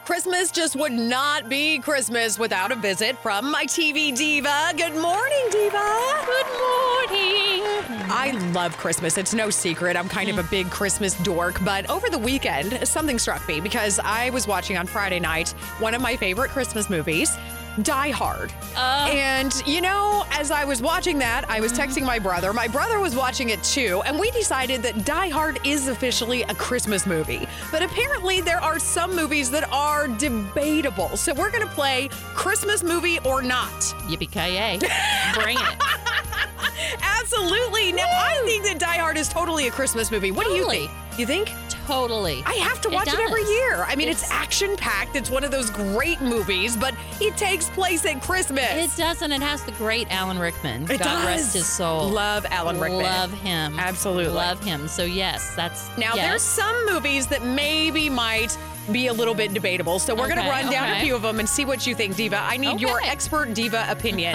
Christmas just would not be Christmas without a visit from my TV diva. Good morning, diva. Good morning. I love Christmas. It's no secret. I'm kind of a big Christmas dork, but over the weekend, something struck me because I was watching on Friday night one of my favorite Christmas movies, Die Hard. And, you know, as I was watching that, I was texting my brother. My brother was watching it too, and we decided that Die Hard is officially a Christmas movie. But apparently there are some movies that are debatable. So we're going to play Christmas movie or not. Yippee-ki-yay. Bring it. Absolutely. Now, I think that Die Hard is totally a Christmas movie. What do you think? You think? Totally. I have to watch it every year. I mean, it's action-packed. It's one of those great movies, but it takes place at Christmas. It does, and it has the great Alan Rickman. It God does. rest his soul. Love Alan Rickman. Love him. Absolutely. Love him. So, yes, that's... Now, there's some movies that maybe might be a little bit debatable, so we're going to run down a few of them and see what you think, Diva. I need your expert Diva opinion.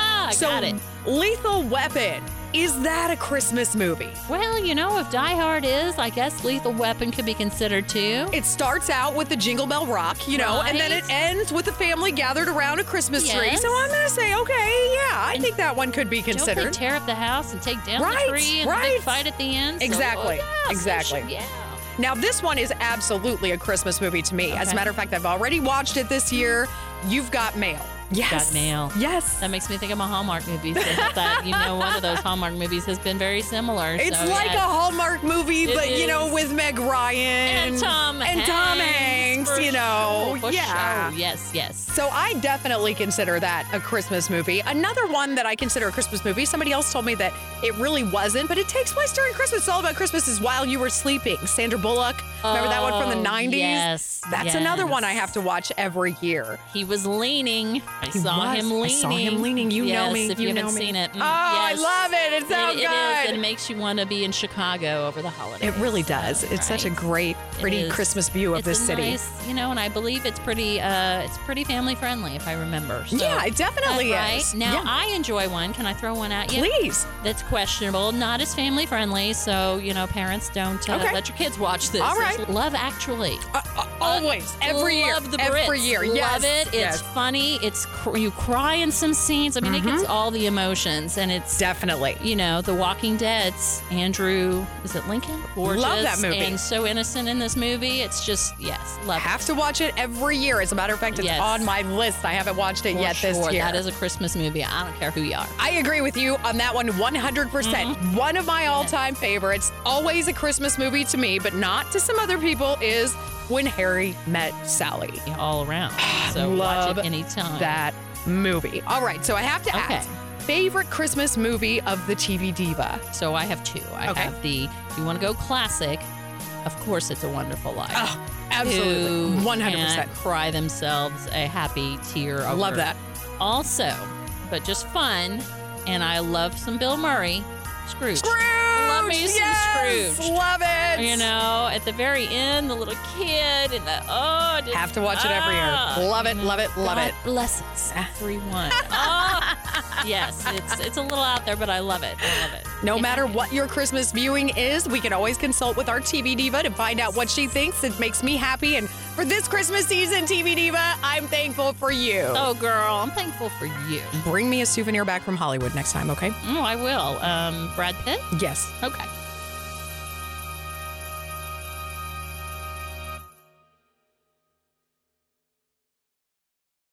Got it. Lethal Weapon, is that a Christmas movie? Well, you know, if Die Hard is, I guess Lethal Weapon could be considered too. It starts out with the Jingle Bell Rock, you know, and then it ends with the family gathered around a Christmas tree. So I'm going to say, okay, yeah, I think that one could be considered. Don't they tear up the house and take down the tree and the big fight at the end? Exactly. So, exactly. Yeah. Now, this one is absolutely a Christmas movie to me. As a matter of fact, I've already watched it this year. You've Got Mail. Yes. Got Mail. Yes. That makes me think of a Hallmark movie. So that, you know, one of those Hallmark movies has been very similar. It's like a Hallmark movie, but, you know, with Meg Ryan. And Tom Hanks, you know. Sure. Yes. So I definitely consider that a Christmas movie. Another one that I consider a Christmas movie, somebody else told me that it really wasn't, but it takes place during Christmas. It's all about Christmas is While You Were Sleeping. Sandra Bullock. Remember that one from the 90s? Yes. That's another one I have to watch every year. He was leaning. I saw him leaning. You know me. If you haven't seen it. Oh, I love it. It's so good. It is. It makes you want to be in Chicago over the holidays. It really does. It's such a great, pretty Christmas view of this city. Nice, you know, and I believe it's pretty family friendly, if I remember. So, yeah, it definitely is. Now, I enjoy one. Can I throw one at you? Please. That's questionable. Not as family friendly. So, you know, parents don't let your kids watch this. All right. It's Love Actually. Always. Every year. Love the Brits. Every year. Love it. It's funny. It's you cry in some scenes. I mean, it gets all the emotions, and it's definitely, you know, The Walking Dead's Andrew. Is it Lincoln? Gorgeous. Love that movie. And so innocent in this movie. It's just love it. Have to watch it every year. As a matter of fact, it's on my list. I haven't watched it yet this year. That is a Christmas movie. I don't care who you are. I agree with you on that one 100%. One of my all-time favorites. Always a Christmas movie to me, but not to some other people, is When Harry Met Sally. All around. So love watch it anytime. That movie. All right, so I have to ask, favorite Christmas movie of the TV diva? So I have two. I have the, if you want to go classic, of course, It's a Wonderful Life. Oh, absolutely. 100%. Cry themselves a happy tear over. Love that. Also, but just fun, and I love some Bill Murray, Scrooge. Love me some Scrooge. Love it. You know, at the very end, the little kid and the have to watch it every year. Love it, love it, love God it. Bless us, everyone. Yes, it's a little out there, but I love it. I love it. No matter what your Christmas viewing is, we can always consult with our TV diva to find out what she thinks. It makes me happy. And for this Christmas season, TV diva, I'm thankful for you. Oh, girl, I'm thankful for you. Bring me a souvenir back from Hollywood next time, okay? Oh, I will. Brad Pitt? Yes. Okay.